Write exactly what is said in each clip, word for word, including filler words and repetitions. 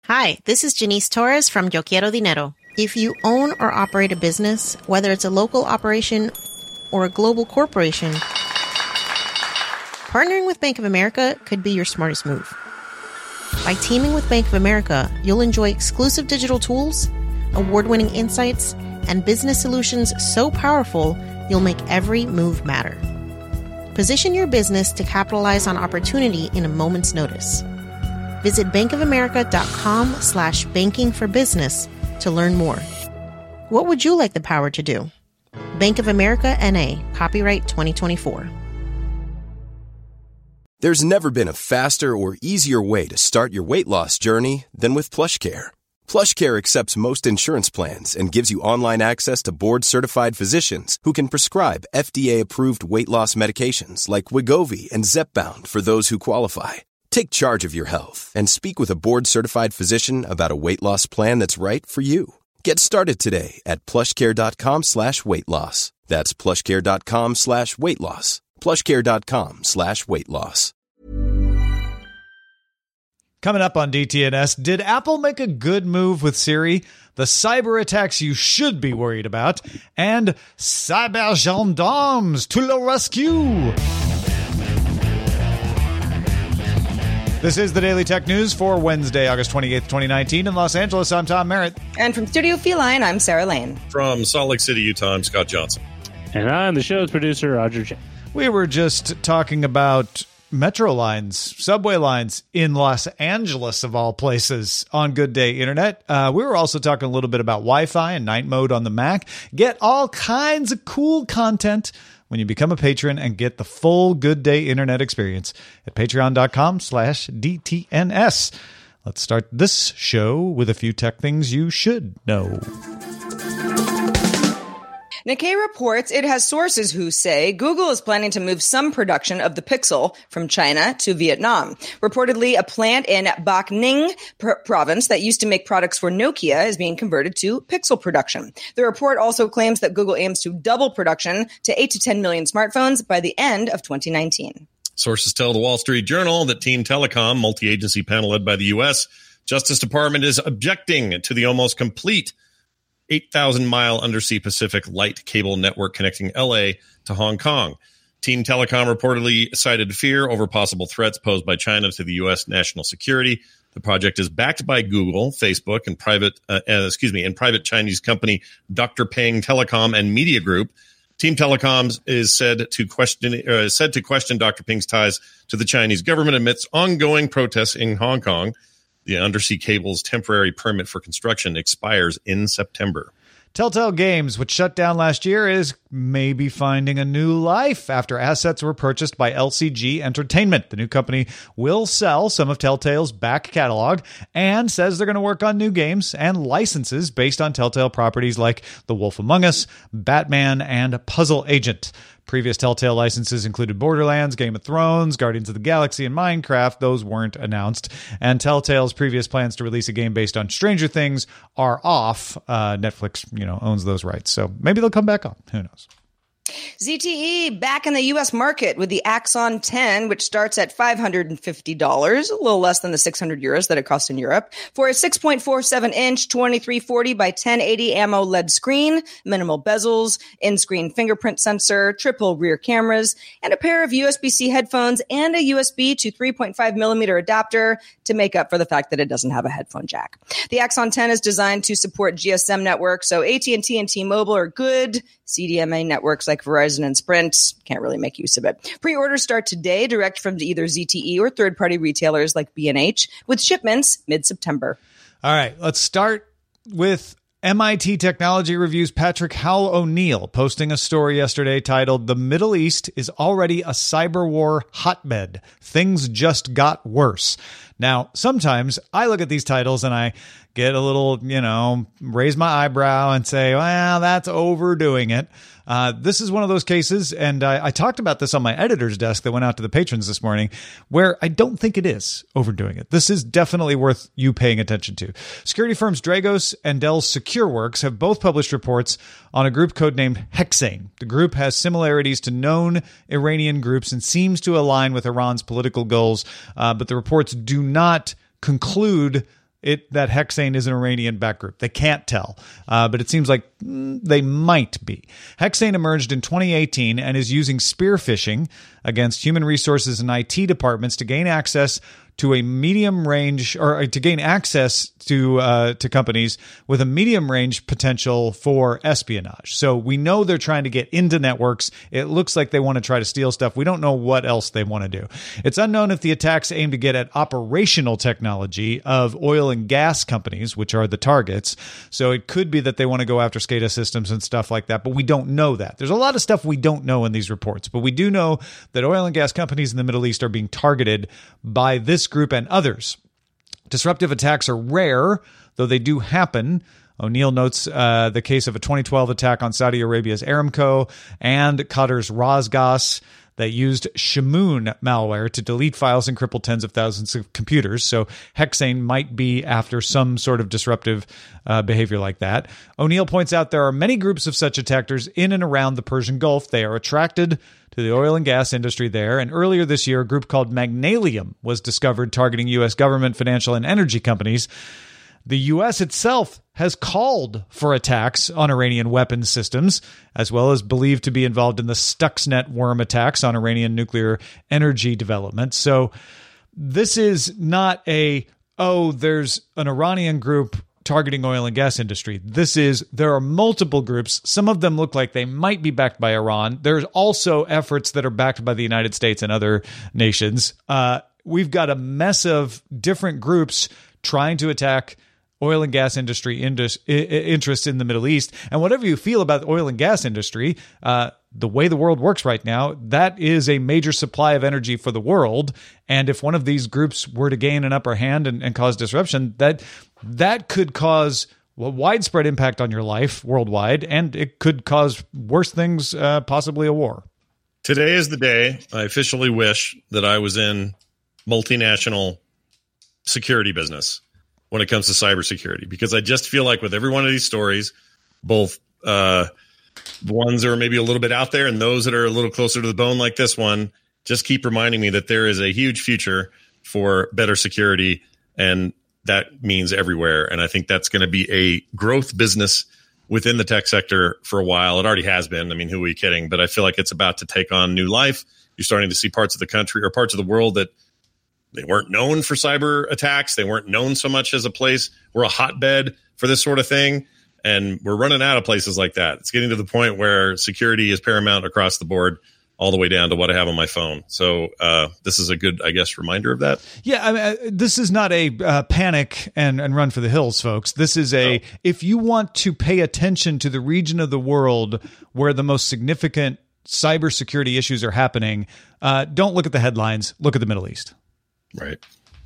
Hi, this is Janice Torres from Yo Quiero Dinero. If you own or operate a business, whether it's a local operation or a global corporation, partnering with Bank of America could be your smartest move. By teaming with Bank of America, you'll enjoy exclusive digital tools, award-winning insights, and business solutions so powerful, you'll make every move matter. Position your business to capitalize on opportunity in a moment's notice. Visit bankofamerica.com slash banking for business to learn more. What would you like the power to do? Bank of America N A, copyright twenty twenty-four. There's never been a faster or easier way to start your weight loss journey than with PlushCare. PlushCare accepts most insurance plans and gives you online access to board-certified physicians who can prescribe F D A-approved weight loss medications like Wegovy and Zepbound for those who qualify. Take charge of your health and speak with a board-certified physician about a weight loss plan that's right for you. Get started today at plushcare.com slash weight loss. That's plushcare.com slash weight loss. plushcare.com slash weight loss. Coming up on D T N S, did Apple make a good move with Siri? The cyber attacks you should be worried about, and cyber gendarmes to the rescue. This is the Daily Tech News for Wednesday, August twenty-eighth, twenty nineteen. In Los Angeles, I'm Tom Merritt. And from Studio Feline, I'm Sarah Lane. From Salt Lake City, Utah, I'm Scott Johnson. And I'm the show's producer, Roger Chen. We were just talking about metro lines, subway lines in Los Angeles, of all places, on Good Day Internet. Uh, we were also talking a little bit about Wi-Fi and night mode on the Mac. Get all kinds of cool content when you become a patron and get the full Good Day Internet experience at patreon.com slash DTNS. Let's start this show with a few tech things you should know. Nikkei reports it has sources who say Google is planning to move some production of the Pixel from China to Vietnam. Reportedly, a plant in Bac Ninh pr- province that used to make products for Nokia is being converted to Pixel production. The report also claims that Google aims to double production to eight to ten million smartphones by the end of twenty nineteen. Sources tell the Wall Street Journal that Team Telecom, multi-agency panel led by the U S Justice Department, is objecting to the almost complete eight thousand mile undersea Pacific light cable network connecting L A to Hong Kong. Team Telecom reportedly cited fear over possible threats posed by China to the U S national security. The project is backed by Google, Facebook, and private, uh, uh, excuse me, and private Chinese company Doctor Peng Telecom and Media Group. Team Telecom is said to question uh, said to question Doctor Peng's ties to the Chinese government amidst ongoing protests in Hong Kong. The undersea cable's temporary permit for construction expires in September. Telltale Games, which shut down last year, is maybe finding a new life after assets were purchased by L C G Entertainment. The new company will sell some of Telltale's back catalog and says they're going to work on new games and licenses based on Telltale properties like The Wolf Among Us, Batman, and Puzzle Agent. Previous Telltale licenses included Borderlands, Game of Thrones, Guardians of the Galaxy, and Minecraft. Those weren't announced. And Telltale's previous plans to release a game based on Stranger Things are off. Uh, Netflix, you know, owns those rights. So maybe they'll come back on. Who knows? Z T E back in the U S market with the Axon ten, which starts at five hundred fifty dollars, a little less than the six hundred euros that it costs in Europe, for a six point four seven inch twenty-three forty by ten eighty AMOLED screen, minimal bezels, in-screen fingerprint sensor, triple rear cameras, and a pair of U S B-C headphones and a U S B to three point five millimeter adapter to make up for the fact that it doesn't have a headphone jack. The Axon ten is designed to support G S M networks, so A T and T and T-Mobile are good. C D M A networks like Verizon and Sprint can't really make use of it. Pre-orders start today, direct from either Z T E or third-party retailers like B and H, with shipments mid-September. All right, let's start with M I T Technology Review's Patrick Howell O'Neill posting a story yesterday titled, "The Middle East is already a cyber war hotbed. Things just got worse." Now, sometimes I look at these titles and I get a little, you know, raise my eyebrow and say, well, that's overdoing it. Uh, this is one of those cases, and I, I talked about this on my editor's desk that went out to the patrons this morning, where I don't think it is overdoing it. This is definitely worth you paying attention to. Security firms Dragos and Dell's SecureWorks have both published reports on a group codenamed Hexane. The group has similarities to known Iranian groups and seems to align with Iran's political goals, uh, but the reports do not conclude it that Hexane is an Iranian-backed group. They can't tell, uh, but it seems like mm, they might be. Hexane emerged in twenty eighteen and is using spear phishing against human resources and I T departments to gain access to a medium range, or to gain access to uh, to companies with a medium range potential for espionage. So we know they're trying to get into networks. It looks like they want to try to steal stuff. We don't know what else they want to do. It's unknown if the attacks aim to get at operational technology of oil and gas companies, which are the targets. So it could be that they want to go after SCADA systems and stuff like that, but we don't know that. There's a lot of stuff we don't know in these reports, but we do know that oil and gas companies in the Middle East are being targeted by this group and others. Disruptive attacks are rare, though they do happen. O'Neill notes uh, the case of a twenty twelve attack on Saudi Arabia's Aramco and Qatar's Rosgas that used Shamoon malware to delete files and cripple tens of thousands of computers. So Hexane might be after some sort of disruptive uh, behavior like that. O'Neill points out there are many groups of such attackers in and around the Persian Gulf. They are attracted to the oil and gas industry there. And earlier this year, a group called Magnalium was discovered targeting U S government, financial, and energy companies. The U S itself has called for attacks on Iranian weapons systems, as well as believed to be involved in the Stuxnet worm attacks on Iranian nuclear energy development. So this is not a, oh, there's an Iranian group targeting oil and gas industry. This is, there are multiple groups. Some of them look like they might be backed by Iran. There's also efforts that are backed by the United States and other nations. Uh, we've got a mess of different groups trying to attack oil and gas industry indus- interests in the Middle East. And whatever you feel about the oil and gas industry, uh, the way the world works right now, that is a major supply of energy for the world. And if one of these groups were to gain an upper hand and, and cause disruption, that that could cause a widespread impact on your life worldwide, and it could cause worse things, uh, possibly a war. Today is the day I officially wish that I was in multinational security business when it comes to cybersecurity, because I just feel like with every one of these stories, both uh, the ones that are maybe a little bit out there and those that are a little closer to the bone like this one, just keep reminding me that there is a huge future for better security, and that means everywhere. And I think that's going to be a growth business within the tech sector for a while. It already has been. I mean, who are you kidding? But I feel like it's about to take on new life. You're starting to see parts of the country or parts of the world that they weren't known for cyber attacks. They weren't known so much as a place. We're a hotbed for this sort of thing. And we're running out of places like that. It's getting to the point where security is paramount across the board, all the way down to what I have on my phone. So uh, this is a good, I guess, reminder of that. Yeah, I mean, uh, this is not a uh, panic and, and run for the hills, folks. This is a, no. If you want to pay attention to the region of the world where the most significant cybersecurity issues are happening, uh, don't look at the headlines. Look at the Middle East. Right.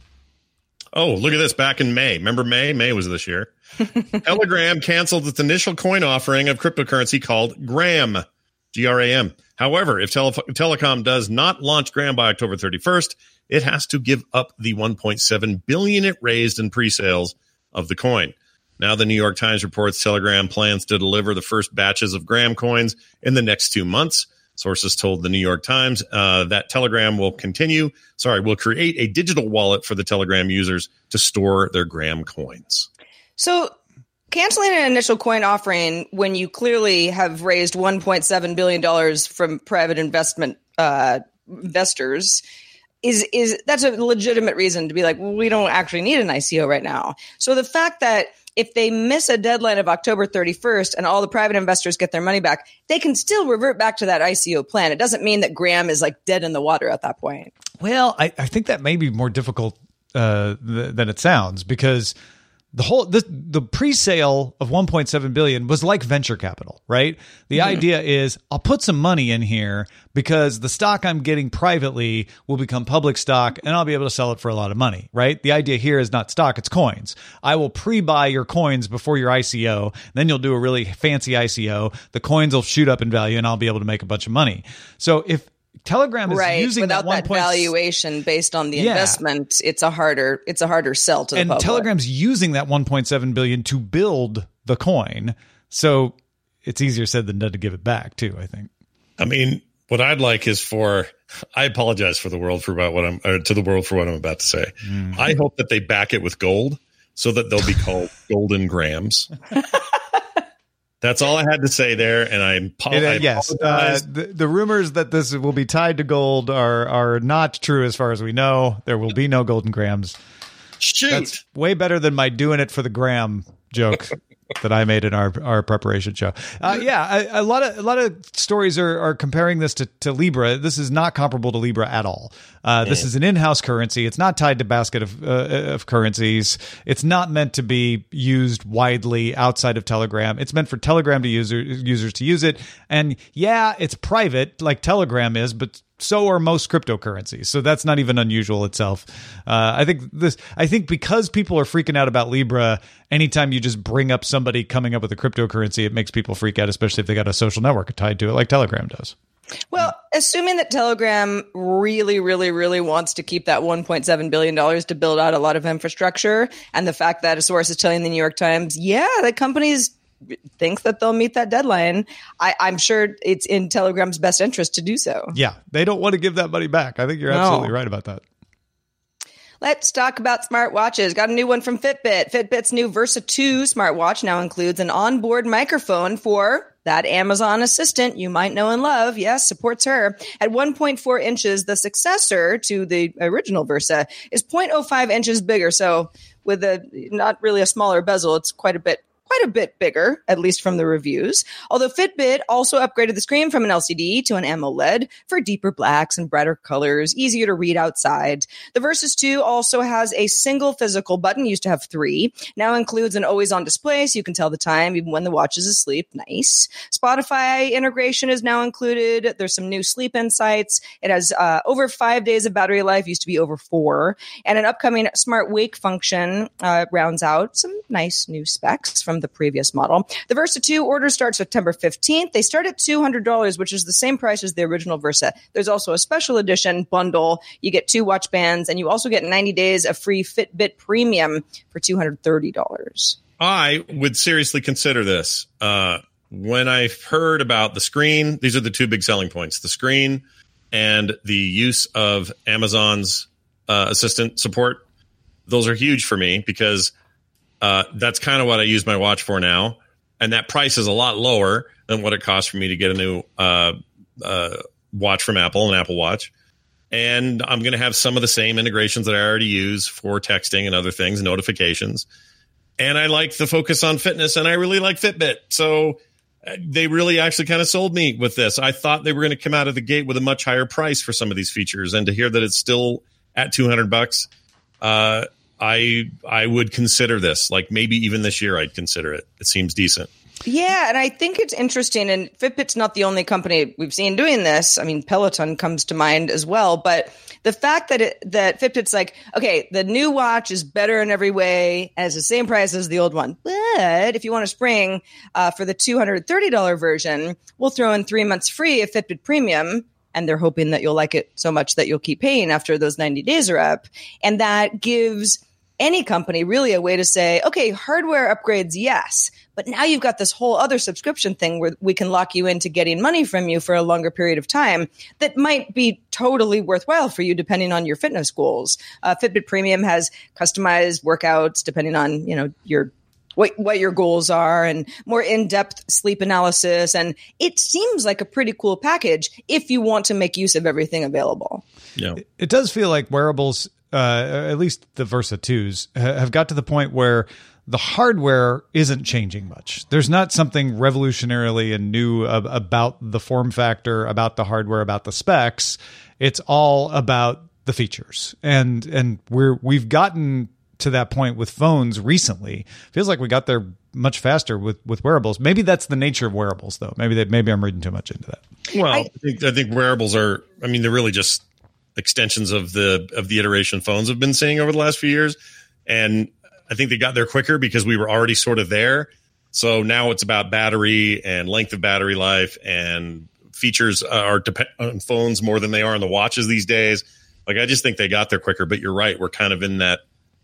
Oh, look at this. Back in May. Remember May? May was this year. Telegram canceled its initial coin offering of cryptocurrency called Gram, G R A M. However, if Tele- Telecom does not launch Gram by October thirty-first, it has to give up the one point seven billion dollars it raised in pre-sales of the coin. Now, the New York Times reports Telegram plans to deliver the first batches of Gram coins in the next two months. Sources told the New York Times uh, that Telegram will continue, sorry, will create a digital wallet for the Telegram users to store their Gram coins. So canceling an initial coin offering when you clearly have raised one point seven billion dollars from private investment uh, investors is is that's a legitimate reason to be like, well, we don't actually need an I C O right now. So the fact that if they miss a deadline of October thirty-first and all the private investors get their money back, they can still revert back to that I C O plan. It doesn't mean that Gram is like dead in the water at that point. Well, I, I think that may be more difficult uh, th- than it sounds, because the whole the, the pre-sale of one point seven billion dollars was like venture capital, right? The mm-hmm. idea is I'll put some money in here because the stock I'm getting privately will become public stock and I'll be able to sell it for a lot of money, right? The idea here is not stock, it's coins. I will pre-buy your coins before your I C O. Then you'll do a really fancy I C O. The coins will shoot up in value and I'll be able to make a bunch of money. So if Telegram is right. using Without that, one that point valuation based on the yeah. investment, it's a harder it's a harder sell to the and public. Telegram's using that one point seven billion dollars to build the coin, so it's easier said than done to give it back too, I think. I mean, what I'd like is for I apologize for the world for about what I'm or to the world for what I'm about to say. Mm. I hope that they back it with gold, so that they'll be called golden grams. That's all I had to say there, and I, apo- It, uh, I yes, uh, apologize. the, the rumors that this will be tied to gold are are not true as far as we know. There will be no golden grams. Shoot. That's way better than my doing it for the gram joke that I made in our, our preparation show. Uh, yeah, a, a lot of a lot of stories are, are comparing this to, to Libra. This is not comparable to Libra at all. Uh, this is an in-house currency. It's not tied to basket of uh, of currencies. It's not meant to be used widely outside of Telegram. It's meant for Telegram to user, users to use it. And yeah, it's private like Telegram is, but so are most cryptocurrencies. So that's not even unusual itself. Uh, I think this. I think because people are freaking out about Libra, anytime you just bring up somebody coming up with a cryptocurrency, it makes people freak out, especially if they got a social network tied to it, like Telegram does. Well, assuming that Telegram really, really, really wants to keep that one point seven billion dollars to build out a lot of infrastructure, and the fact that a source is telling the New York Times, yeah, the companies think that they'll meet that deadline, I, I'm sure it's in Telegram's best interest to do so. Yeah, they don't want to give that money back. I think you're No. absolutely right about that. Let's talk about smartwatches. Got a new one from Fitbit. Fitbit's new Versa two smartwatch now includes an onboard microphone for that Amazon assistant you might know and love. Yes, supports her. At one point four inches, the successor to the original Versa is zero point zero five inches bigger. So with a not really a smaller bezel, it's quite a bit quite a bit bigger, at least from the reviews. Although Fitbit also upgraded the screen from an L C D to an AMOLED for deeper blacks and brighter colors, easier to read outside. The Versus two also has a single physical button, used to have three, now includes an always-on display so you can tell the time even when the watch is asleep. Nice. Spotify integration is now included. There's some new sleep insights. It has uh, over five days of battery life, used to be over four. And an upcoming smart wake function uh, rounds out some nice new specs from the previous model. The Versa two order starts September fifteenth. They start at two hundred dollars, which is the same price as the original Versa. There's also a special edition bundle. You get two watch bands, and you also get ninety days of free Fitbit Premium for two hundred thirty dollars. I would seriously consider this. Uh, when I heard about the screen, these are the two big selling points, the screen and the use of Amazon's uh, assistant support. Those are huge for me because Uh, that's kind of what I use my watch for now. And that price is a lot lower than what it costs for me to get a new uh, uh, watch from Apple, an Apple Watch. And I'm going to have some of the same integrations that I already use for texting and other things, notifications. And I like the focus on fitness, and I really like Fitbit. So uh, they really actually kind of sold me with this. I thought they were going to come out of the gate with a much higher price for some of these features. And to hear that it's still at two hundred bucks, uh, I I would consider this. Like maybe even this year I'd consider it. It seems decent. Yeah, and I think it's interesting, and Fitbit's not the only company we've seen doing this. I mean, Peloton comes to mind as well, but the fact that it, that Fitbit's like, okay, the new watch is better in every way, and it's the same price as the old one, but if you want to spring uh, for the two hundred thirty dollars version, we'll throw in three months free of Fitbit Premium, and they're hoping that you'll like it so much that you'll keep paying after those ninety days are up, and that gives any company really a way to say, okay, hardware upgrades, yes, but now you've got this whole other subscription thing where we can lock you into getting money from you for a longer period of time that might be totally worthwhile for you depending on your fitness goals. Uh, Fitbit Premium has customized workouts depending on, you know, your what, what your goals are and more in-depth sleep analysis. And it seems like a pretty cool package if you want to make use of everything available. Yeah, It does feel like wearables, uh, at least the Versa twos, ha- have got to the point where the hardware isn't changing much. There's not something revolutionarily and new ab- about the form factor, about the hardware, about the specs. It's all about the features. And and we're we've gotten to that point with phones recently. Feels like we got there much faster with, with wearables. Maybe that's the nature of wearables, though. Maybe that maybe I'm reading too much into that. well, I, I- think, I think wearables are. I mean, they're really just extensions of the of the iteration phones have been seeing over the last few years, and I think they got there quicker because we were already sort of there. So now it's about battery and length of battery life, and features are depend on phones more than they are on the watches these days. Like I just think they got there quicker. But you're right, we're kind of in that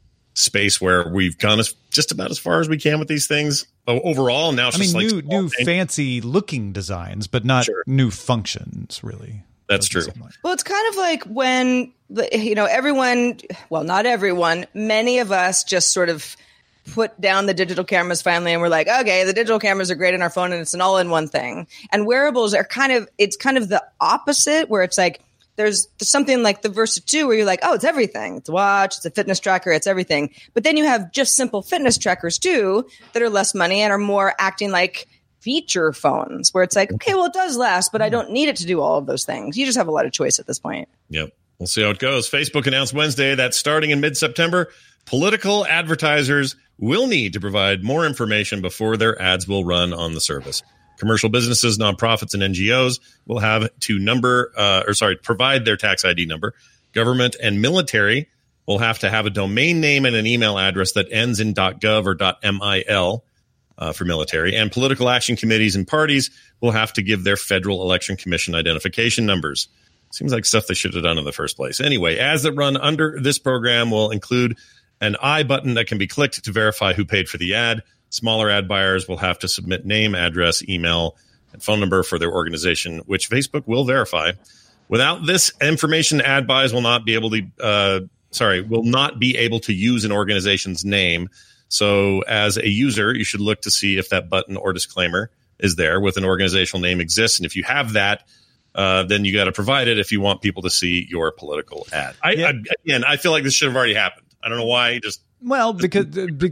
space where we've gone as, just about as far as we can with these things overall. Now it's I mean, just like new new things. fancy looking designs, but not Sure. new functions, really. That's Doesn't true. seem like. Well, it's kind of like when, you know, everyone, well, not everyone, many of us just sort of put down the digital cameras finally and we're like, okay, the digital cameras are great on our phone and it's an all-in-one thing. And wearables are kind of, it's kind of the opposite where it's like, there's, there's something like the Versa two where you're like, oh, it's everything. It's a watch, it's a fitness tracker, it's everything. But then you have just simple fitness trackers too that are less money and are more acting like feature phones where it's like, okay, well, it does last, but I don't need it to do all of those things. You just have a lot of choice at this point. Yep. We'll see how it goes. Facebook announced Wednesday that starting in mid-September, political advertisers will need to provide more information before their ads will run on the service. Commercial businesses, nonprofits, and N G Os will have to number, uh, or sorry, provide their tax I D number. Government and military will have to have a domain name and an email address that ends in .gov or .mil uh, for military. And political action committees and parties will have to give their Federal Election Commission identification numbers. Seems like stuff they should have done in the first place. Anyway, ads that run under this program will include an I button that can be clicked to verify who paid for the ad. Smaller ad buyers will have to submit name, address, email, and phone number for their organization, which Facebook will verify. Without this information, ad buys will not be able to, uh, sorry, will not be able to use an organization's name. So as a user, you should look to see if that button or disclaimer is there with an organizational name exists. And if you have that, uh, then you got to provide it if you want people to see your political ad. I, yeah. I, again, I feel like this should have already happened. I don't know why. Just Well, because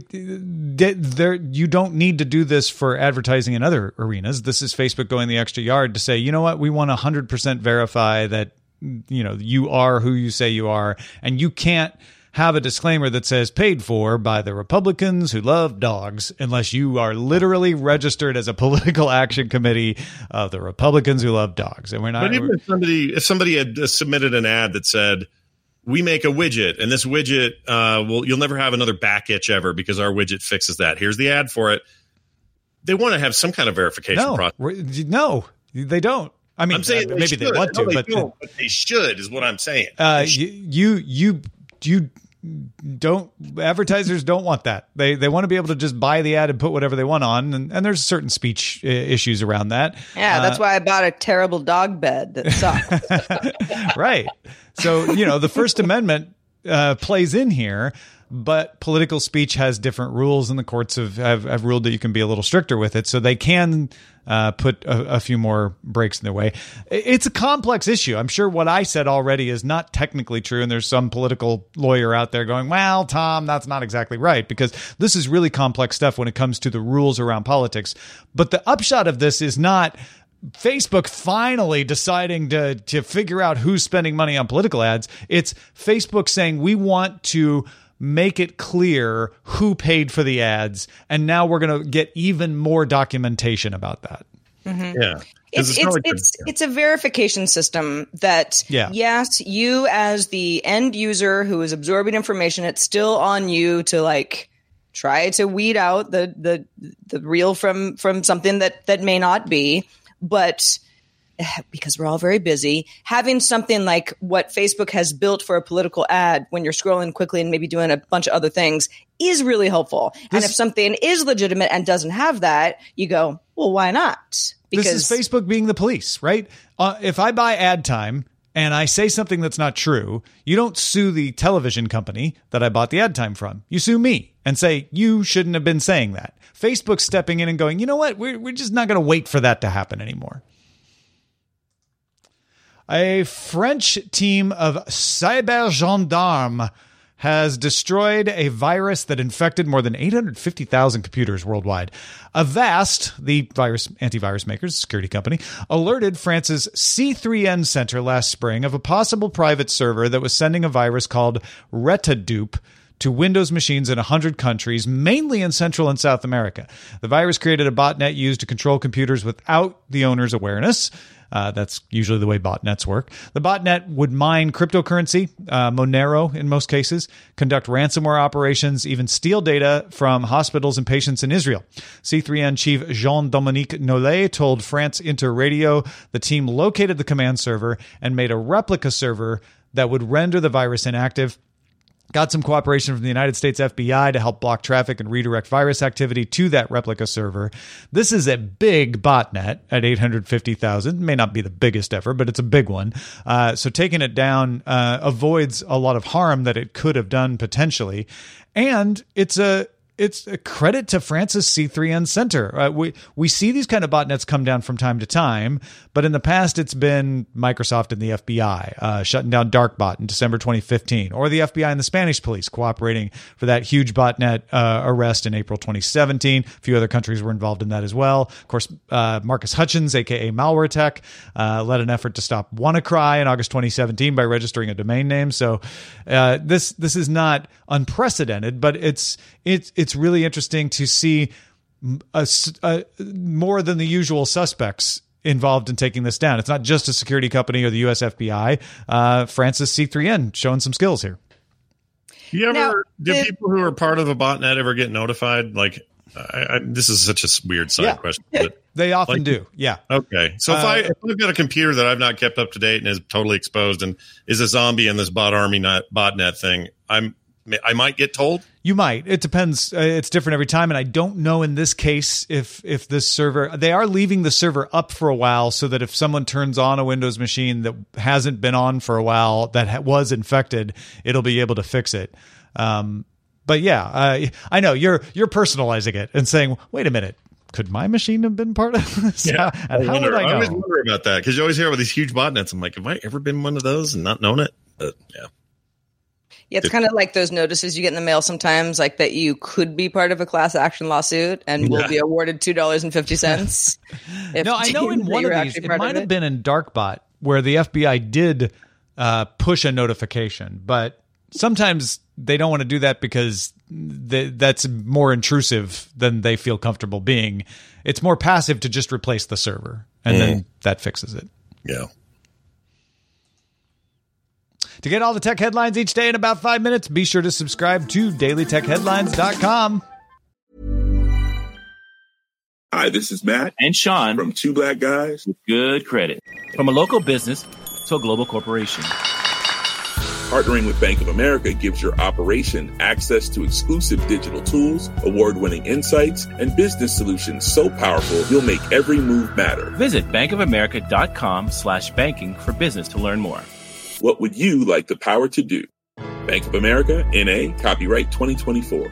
there, you don't need to do this for advertising in other arenas. This is Facebook going the extra yard to say, you know what, we want to one hundred percent verify that, you know, you are who you say you are, and you can't have a disclaimer that says paid for by the Republicans who love dogs unless you are literally registered as a political action committee of the Republicans who love dogs. And we're not. But even if somebody, if somebody had submitted an ad that said, we make a widget, and this widget, uh, will you'll never have another back itch ever because our widget fixes that. Here's the ad for it. They want to have some kind of verification no, process. No, they don't. I mean, I'm saying maybe they, they want to, no, they but, don't, but they should, is what I'm saying. Uh, you, you, you don't. Advertisers don't want that. They they want to be able to just buy the ad and put whatever they want on, and, and there's certain speech uh, issues around that. Yeah, that's uh, why I bought a terrible dog bed that sucks. Right. So, you know, the First Amendment uh, plays in here, but political speech has different rules, and the courts have, have, have ruled that you can be a little stricter with it. So they can uh, put a, a few more breaks in their way. It's a complex issue. I'm sure what I said already is not technically true, and there's some political lawyer out there going, well, Tom, that's not exactly right, because this is really complex stuff when it comes to the rules around politics. But the upshot of this is not Facebook finally deciding to to figure out who's spending money on political ads. It's Facebook saying we want to make it clear who paid for the ads, and now we're going to get even more documentation about that. Mm-hmm. Yeah. It's it's it's, like it's, it's a verification system that, yeah. yes, you as the end user who is absorbing information, it's still on you to like try to weed out the the the real from from something that that may not be. But because we're all very busy, having something like what Facebook has built for a political ad when you're scrolling quickly and maybe doing a bunch of other things is really helpful. This, and if something is legitimate and doesn't have that, you go, well, why not? Because this is Facebook being the police, right? Uh, if I buy ad time and I say something that's not true, you don't sue the television company that I bought the ad time from. You sue me and say, you shouldn't have been saying that. Facebook's stepping in and going, you know what? We're, we're just not going to wait for that to happen anymore. A French team of cyber gendarmes has destroyed a virus that infected more than eight hundred fifty thousand computers worldwide. Avast, the virus antivirus makers, security company, alerted France's C three N Center last spring of a possible private server that was sending a virus called Retadupe to Windows machines in one hundred countries, mainly in Central and South America. The virus created a botnet used to control computers without the owner's awareness. Uh, that's usually the way botnets work. The botnet would mine cryptocurrency, uh, Monero in most cases, conduct ransomware operations, even steal data from hospitals and patients in Israel. C three N chief Jean-Dominique Nollet told France Inter Radio the team located the command server and made a replica server that would render the virus inactive. Got some cooperation from the United States F B I to help block traffic and redirect virus activity to that replica server. This is a big botnet at eight hundred fifty thousand. May not be the biggest ever, but it's a big one. Uh, so taking it down uh, avoids a lot of harm that it could have done potentially. And it's a it's a credit to France's C three N Center. Uh, we we see these kind of botnets come down from time to time, but in the past it's been Microsoft and the F B I uh, shutting down Darkbot in December twenty fifteen, or the F B I and the Spanish police cooperating for that huge botnet uh, arrest in April twenty seventeen. A few other countries were involved in that as well. Of course, uh, Marcus Hutchins, aka MalwareTech, uh, led an effort to stop WannaCry in August twenty seventeen by registering a domain name. So uh, this this is not unprecedented, but it's it's it's really interesting to see a, a, more than the usual suspects involved in taking this down. It's not just a security company or the U S F B I. Uh, France's C three N showing some skills here. You ever Now, do the- people who are part of a botnet ever get notified? Like, I, I, this is such a weird side Yeah. question. But, They often like, do. Yeah. okay, so if Uh, I if I've got a computer that I've not kept up to date and is totally exposed and is a zombie in this bot army not, botnet thing, I'm I might get told. You might. It depends. Uh, it's different every time. And I don't know in this case if if this server, they are leaving the server up for a while so that if someone turns on a Windows machine that hasn't been on for a while, that ha- was infected, it'll be able to fix it. Um, but yeah, uh, I know you're you're personalizing it and saying, wait a minute, could my machine have been part of this? Yeah, and how wonder, would I know? always wonder about that because you always hear about these huge botnets. I'm like, have I ever been one of those and not known it? But yeah. Yeah, it's kind of like those notices you get in the mail sometimes, like that you could be part of a class action lawsuit and will Yeah. be awarded two dollars and fifty cents. No, I know in one of these, it might have been in Darkbot where the F B I did uh, push a notification, but sometimes they don't want to do that because th- that's more intrusive than they feel comfortable being. It's more passive to just replace the server, and mm. then that fixes it. Yeah. To get all the tech headlines each day in about five minutes, be sure to subscribe to daily tech headlines dot com. Hi, this is Matt and Sean from Two Black Guys with Good Credit. From a local business to a global corporation. Partnering with Bank of America gives your operation access to exclusive digital tools, award-winning insights, and business solutions so powerful you'll make every move matter. Visit bankofamerica.com slash banking for business to learn more. What would you like the power to do? Bank of America, N A, copyright twenty twenty-four.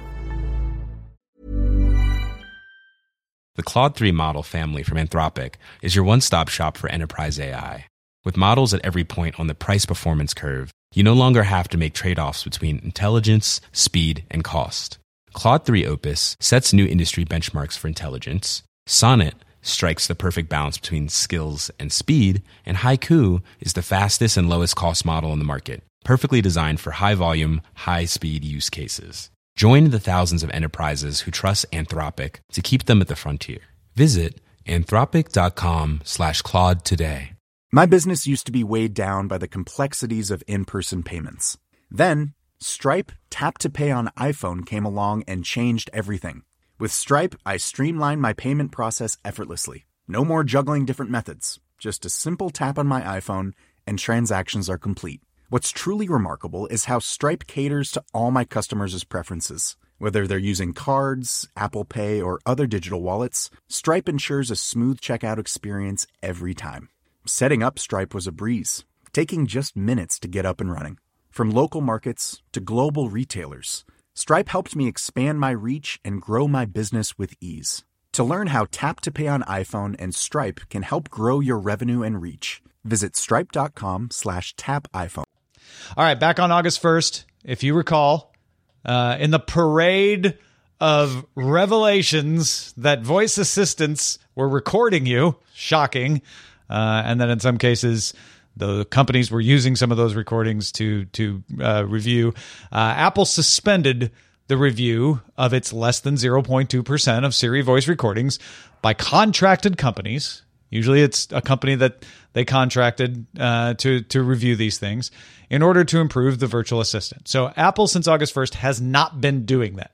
The Claude three model family from Anthropic is your one-stop shop for enterprise A I. With models at every point on the price-performance curve, you no longer have to make trade-offs between intelligence, speed, and cost. Claude three Opus sets new industry benchmarks for intelligence. Sonnet strikes the perfect balance between skills and speed, and Haiku is the fastest and lowest cost model in the market, perfectly designed for high-volume, high-speed use cases. Join the thousands of enterprises who trust Anthropic to keep them at the frontier. Visit anthropic.com slash Claude today. My business used to be weighed down by the complexities of in-person payments. Then, Stripe Tap to Pay on iPhone came along and changed everything. With Stripe, I streamlined my payment process effortlessly. No more juggling different methods. Just a simple tap on my iPhone and transactions are complete. What's truly remarkable is how Stripe caters to all my customers' preferences. Whether they're using cards, Apple Pay, or other digital wallets, Stripe ensures a smooth checkout experience every time. Setting up Stripe was a breeze, taking just minutes to get up and running. From local markets to global retailers, Stripe helped me expand my reach and grow my business with ease. To learn how Tap to Pay on iPhone and Stripe can help grow your revenue and reach, visit stripe.com slash tap iPhone. All right, back on August first, if you recall, uh, in the parade of revelations that voice assistants were recording you, shocking, uh, and then in some cases the companies were using some of those recordings to to uh, review. Uh, Apple suspended the review of its less than zero point two percent of Siri voice recordings by contracted companies. Usually it's a company that they contracted uh, to, to review these things in order to improve the virtual assistant. So Apple, since August first, has not been doing that.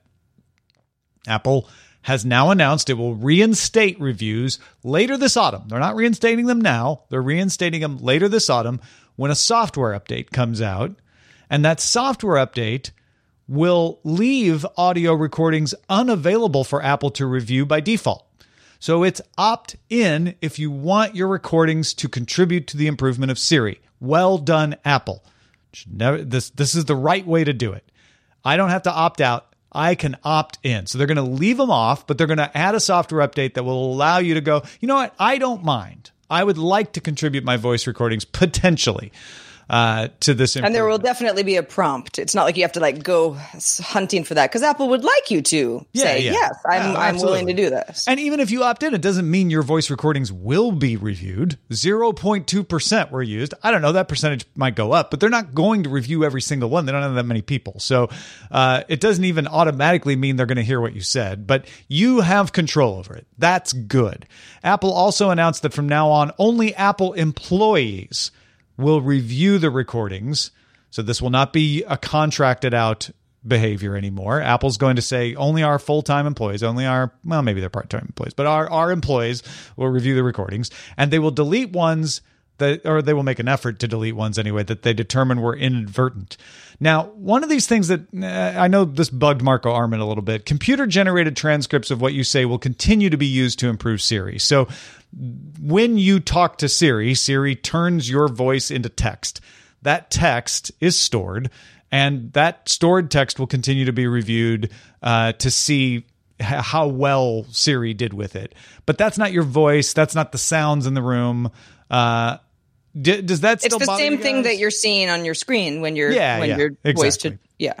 Apple has now announced it will reinstate reviews later this autumn. They're not reinstating them now. They're reinstating them later this autumn when a software update comes out. And that software update will leave audio recordings unavailable for Apple to review by default. So it's opt-in if you want your recordings to contribute to the improvement of Siri. Well done, Apple. Should never, this, this is the right way to do it. I don't have to opt out. I can opt in. So they're going to leave them off, but they're going to add a software update that will allow you to go, you know what? I don't mind. I would like to contribute my voice recordings potentially uh, to this. And there will definitely be a prompt. It's not like you have to like go hunting for that, because Apple would like you to yeah, say, yeah. yes, I'm, uh, I'm willing to do this. And even if you opt in, it doesn't mean your voice recordings will be reviewed. zero point two percent were used. I don't know, that percentage might go up, but they're not going to review every single one. They don't have that many people. So uh, it doesn't even automatically mean they're going to hear what you said, but you have control over it. That's good. Apple also announced that from now on, only Apple employees will review the recordings. So this will not be a contracted out behavior anymore. Apple's going to say only our full-time employees, only our, well, maybe they're part-time employees, but our, our employees will review the recordings, and they will delete ones that, or they will make an effort to delete ones anyway, that they determine were inadvertent. Now, one of these things that uh, I know this bugged Marco Arment a little bit, computer-generated transcripts of what you say will continue to be used to improve Siri. So when you talk to Siri, Siri turns your voice into text. That text is stored, and that stored text will continue to be reviewed uh, to see h- how well Siri did with it. But that's not your voice. That's not the sounds in the room. Uh, d- does that still It's the bother same you thing guys? that you're seeing on your screen when you're Yeah, when yeah, your voice exactly. to yeah.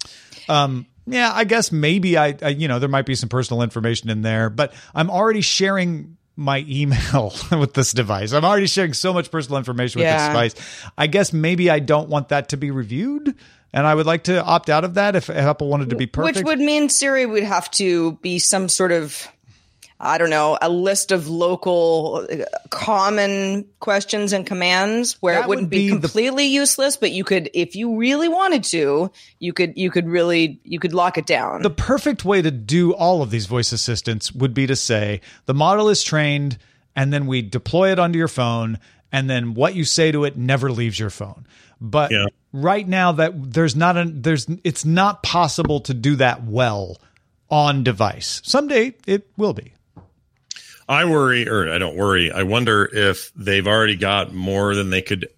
Um, yeah, I guess maybe I, I, you know, there might be some personal information in there, but I'm already sharing my email with this device. I'm already sharing so much personal information with Yeah. this device. I guess maybe I don't want that to be reviewed, and I would like to opt out of that if Apple wanted to be perfect. Which would mean Siri would have to be some sort of, I don't know, a list of local uh, common questions and commands where That it wouldn't would be, be the- completely useless, but you could, if you really wanted to, you could, you could really, you could lock it down. The perfect way to do all of these voice assistants would be to say the model is trained, and then we deploy it onto your phone, and then what you say to it never leaves your phone. But Yeah. right now, that there's not a there's it's not possible to do that well on device. Someday it will be. I worry, or I don't worry. I wonder if they've already got more than they could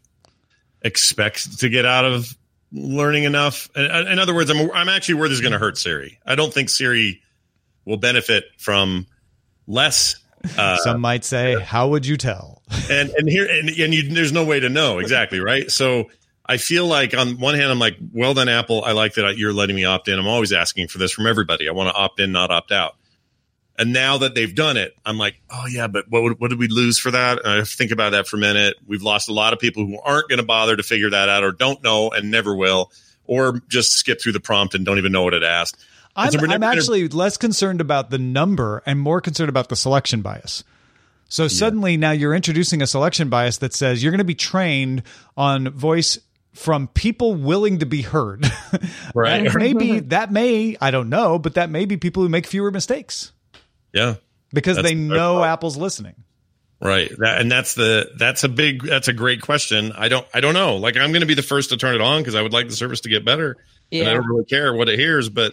expect to get out of learning enough. In, in other words, I'm I'm actually worried this is going to hurt Siri. I don't think Siri will benefit from less. Uh, Some might say, "How would you tell?" and and here and, and you, there's no way to know exactly, right? So I feel like on one hand, I'm like, well done, Apple. I like that you're letting me opt in. I'm always asking for this from everybody. I want to opt in, not opt out. And now that they've done it, I'm like, oh, yeah, but what would, what did we lose for that? And I have to think about that for a minute. We've lost a lot of people who aren't going to bother to figure that out, or don't know and never will, or just skip through the prompt and don't even know what it asked. I'm, so I'm never, actually less concerned about the number and more concerned about the selection bias. So suddenly now you're introducing a selection bias that says you're going to be trained on voice from people willing to be heard. Right. And maybe that may, I don't know, but that may be people who make fewer mistakes. Yeah. Because That's they know Apple's listening. Right. That, and that's the, that's a big, that's a great question. I don't, I don't know. Like, I'm going to be the first to turn it on because I would like the service to get better. Yeah. And I don't really care what it hears, but,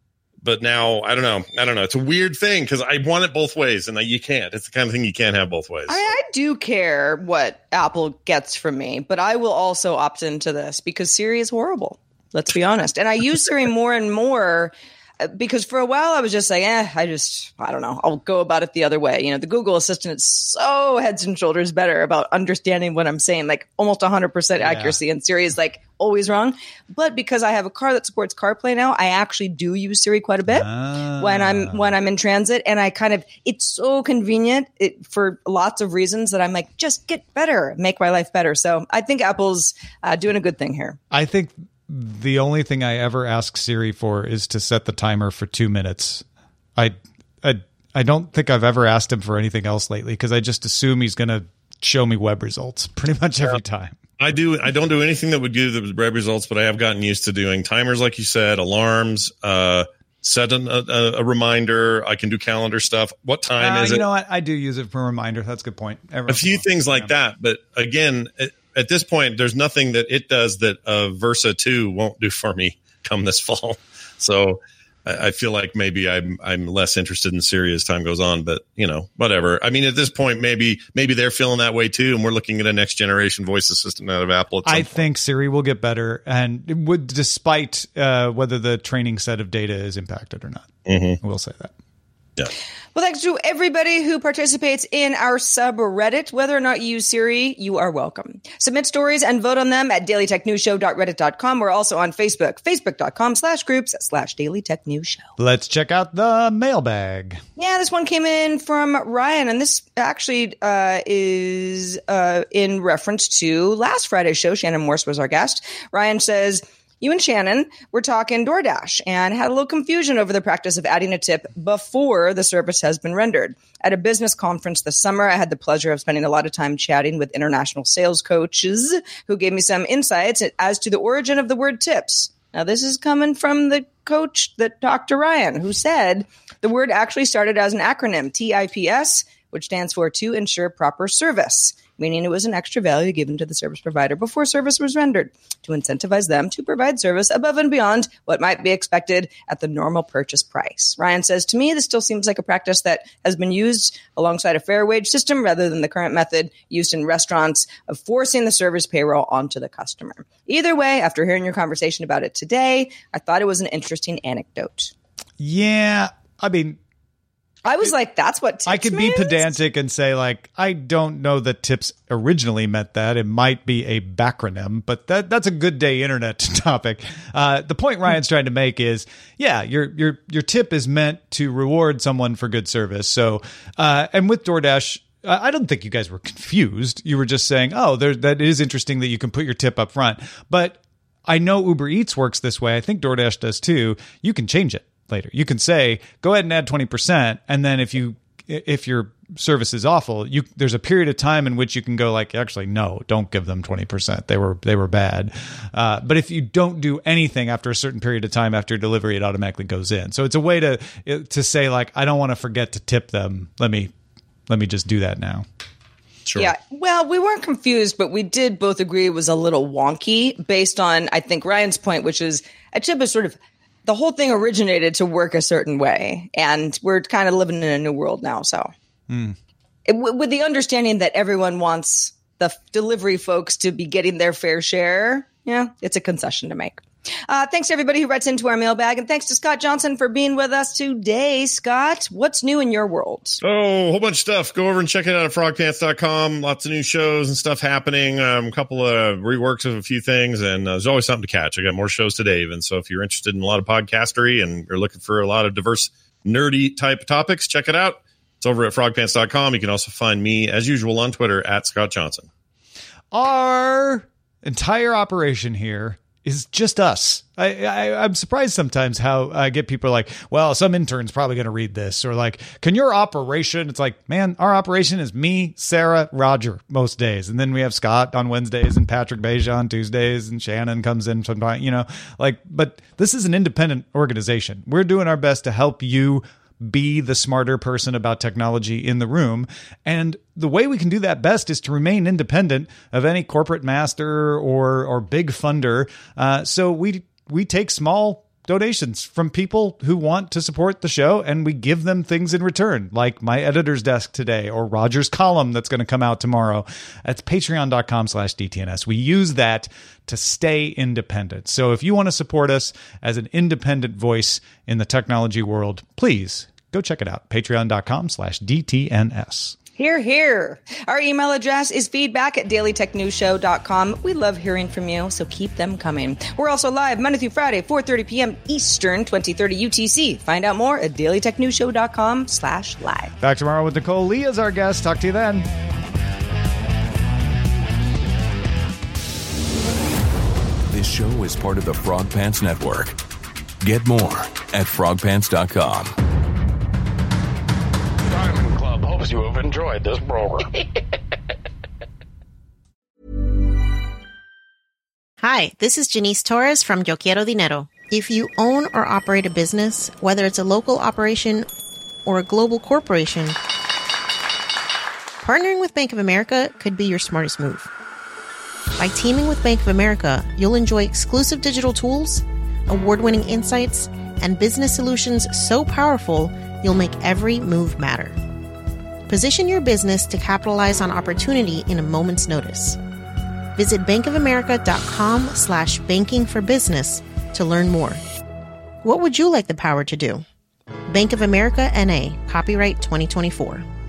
but now I don't know. I don't know. It's a weird thing because I want it both ways, and you can't. It's the kind of thing you can't have both ways. I, I do care what Apple gets from me, but I will also opt into this because Siri is horrible. Let's be honest. And I use Siri more and more because for a while I was just like, eh, I just, I don't know. I'll go about it the other way. You know, the Google Assistant is so heads and shoulders better about understanding what I'm saying, like almost one hundred percent accuracy. And Siri is like always wrong. But because I have a car that supports CarPlay now, I actually do use Siri quite a bit Ah. when I'm when I'm in transit. And I kind of, it's so convenient it, for lots of reasons that I'm like, just get better, make my life better. So I think Apple's uh, doing a good thing here. I think the only thing I ever ask Siri for is to set the timer for two minutes. I, I, I don't think I've ever asked him for anything else lately because I just assume he's going to show me web results pretty much every time. I do. I don't do anything that would give the web results, but I have gotten used to doing timers, like you said, alarms, uh, set an, a, a reminder. I can do calendar stuff. What time Uh, is you it? know what? I do use it for a reminder. That's a good point. Every A few things like that. But again, at, at this point, there's nothing that it does that uh, Versa two won't do for me come this fall. So I, I feel like maybe I'm I'm less interested in Siri as time goes on, but you know, whatever. I mean, at this point, maybe maybe they're feeling that way too, and we're looking at a next generation voice assistant out of Apple. At some I point. think Siri will get better, and it would, despite uh, whether the training set of data is impacted or not. Mm-hmm. We'll say that. Yeah. Well, thanks to everybody who participates in our subreddit. Whether or not you use Siri, you are welcome. Submit stories and vote on them at daily tech news show dot reddit dot com. We're also on Facebook, facebook.com slash groups slash Daily Tech News Show. Let's check out the mailbag. Yeah, this one came in from Ryan, and this actually uh, is uh, in reference to last Friday's show. Shannon Morse was our guest. Ryan says, you and Shannon were talking DoorDash and had a little confusion over the practice of adding a tip before the service has been rendered. At a business conference this summer, I had the pleasure of spending a lot of time chatting with international sales coaches who gave me some insights as to the origin of the word tips. Now, this is coming from the coach that talked to Ryan, who said the word actually started as an acronym, T I P S, which stands for To Ensure Proper Service, meaning it was an extra value given to the service provider before service was rendered to incentivize them to provide service above and beyond what might be expected at the normal purchase price. Ryan says, to me, this still seems like a practice that has been used alongside a fair wage system rather than the current method used in restaurants of forcing the service payroll onto the customer. Either way, after hearing your conversation about it today, I thought it was an interesting anecdote. Yeah, I mean, I was like, that's what tips I could means? be pedantic and say, like, I don't know that tips originally meant that. It might be a backronym, but that that's a good day internet topic. Uh, the point Ryan's trying to make is, yeah, your your your tip is meant to reward someone for good service. So, uh, and with DoorDash, I don't think you guys were confused. You were just saying, oh, there, that is interesting that you can put your tip up front. But I know Uber Eats works this way. I think DoorDash does too. You can change it later. You can say, go ahead and add twenty percent. And then if you, if your service is awful, you, there's a period of time in which you can go like, actually, no, don't give them twenty percent. They were, they were bad. Uh, but if you don't do anything after a certain period of time after delivery, it automatically goes in. So it's a way to, to say like, I don't want to forget to tip them. Let me, let me just do that now. Sure. Yeah. Well, we weren't confused, but we did both agree it was a little wonky based on, I think, Ryan's point, which is a tip is sort of, the whole thing originated to work a certain way, and we're kind of living in a new world now. So, mm. it, w- with the understanding that everyone wants the f- delivery folks to be getting their fair share, yeah, it's a concession to make. Uh, thanks to everybody who writes into our mailbag, and thanks to Scott Johnson for being with us today. Scott, what's new in your world? Oh, a whole bunch of stuff. Go over and check it out at frog pants dot com. Lots of new shows and stuff happening. Um, a couple of reworks of a few things, and uh, there's always something to catch. I got more shows today, even. So if you're interested in a lot of podcastery and you're looking for a lot of diverse, nerdy type topics, check it out. It's over at frog pants dot com. You can also find me, as usual, on Twitter at Scott Johnson. Our entire operation here is just us. I, I, I'm surprised sometimes how I get people like, well, some intern's probably going to read this, or like, can your operation? It's like, man, our operation is me, Sarah, Roger most days. And then we have Scott on Wednesdays and Patrick Beja on Tuesdays, and Shannon comes in sometimes, you know, like, but this is an independent organization. We're doing our best to help you be the smarter person about technology in the room. And the way we can do that best is to remain independent of any corporate master or or big funder. Uh, so we we take small donations from people who want to support the show, and we give them things in return, like my editor's desk today or Roger's column that's going to come out tomorrow. That's patreon dot com slash D T N S. We use that to stay independent. So if you want to support us as an independent voice in the technology world, please go check it out. patreon dot com slash D T N S. Here, here. Our email address is feedback at daily tech news show dot com. We love hearing from you, so keep them coming. We're also live Monday through Friday, four thirty p.m. Eastern, twenty thirty U T C. Find out more at daily tech news show dot com slash live. Back tomorrow with Nicole Lee as our guest. Talk to you then. This show is part of the Frog Pants Network. Get more at frog pants dot com. Diamond Club hopes you have enjoyed this program. Hi, this is Janice Torres from Yo Quiero Dinero. If you own or operate a business, whether it's a local operation or a global corporation, partnering with Bank of America could be your smartest move. By teaming with Bank of America, you'll enjoy exclusive digital tools, award-winning insights, and business solutions so powerful you'll make every move matter. Position your business to capitalize on opportunity in a moment's notice. Visit bankofamerica.com slash banking for business to learn more. What would you like the power to do? Bank of America N A, copyright twenty twenty-four.